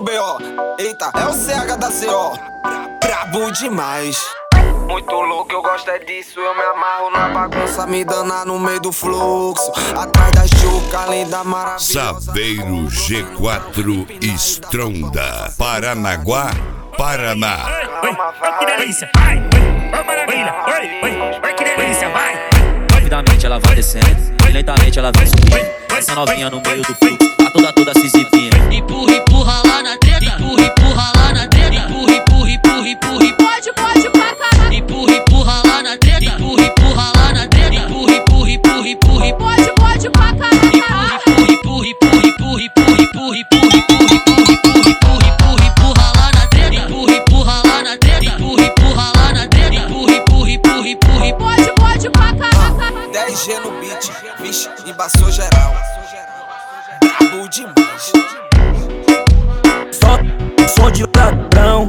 B.O. Eita, é o CH da CO. Brabo demais. Muito louco, eu gosto é disso. Eu me amarro na bagunça, me dana no meio do fluxo. Atrás da chuca, linda, maravilhosa. Saveiro G4 Stronda, Paranaguá, Paraná. Que delícia, vai, maravilha, que delícia, vai. Rapidamente ela vai descendo e lentamente ela vem subindo. Essa novinha no meio do fluxo, tá toda se exibindo. Empurra, empurra lá na treta, empurra, empurra lá na treta, empurra, empurra, empurra, empurra, pode pra caralho. Empurra, empurra lá na treta, empurra, empurra lá na treta, empurra, empurra, empurra, empurra, pode pra caralho. Empurra, empurra, empurra, empurra, empurra, empurra, empurra, empurra, empurra, empurra lá na treta, empurra, empurra lá na treta, empurra, empurra lá na treta, empurra, empurra, empurra, empurra, pode pra caralho. 10G no beat, vixe, embaçou geral. Brabo demais. Som de ladrão.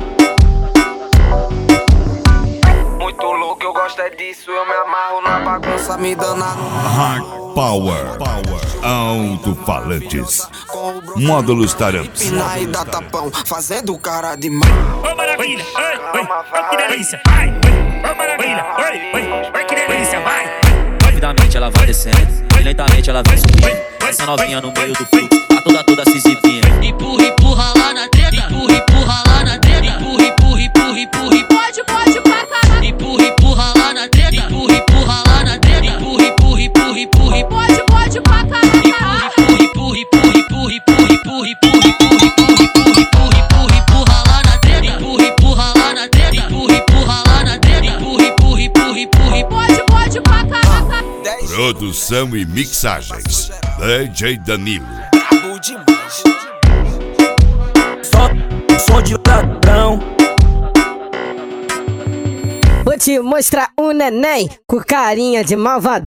Muito louco, eu gosto é disso. Eu me amarro na bagunça, me dana no Hard Power, alto-falantes, módulos Taramps. Pina e dá tapão, fazendo cara de mal. Maravilha, que delícia, vai, maravilha, que delícia, vai. Rapidamente ela vai descendo e lentamente ela vem subindo. Essa novinha no meio do fluxo, tá toda se exibindo. Empurra, empurra lá na treta, empurra, empurra lá na treta, empurra, empurra, empurra, empurra, pode pra caralho. Empurra, empurra lá na treta, empurra, empurra lá na treta, empurra, empurra, empurra, empurra, pode pra caralho. Empurra, empurra, empurra, empurra, empurra, empurra, empurra, empurra, empurra, empurra lá na treta, empurra, empurra lá na treta, empurra, empurra lá na treta, empurra, empurra, empurra, empurra, pode pra caralho. Produção e mixagens, DJ Danilo. Brabo demais. Som de ladrão. Vou te mostrar um neném com carinha de malvadão.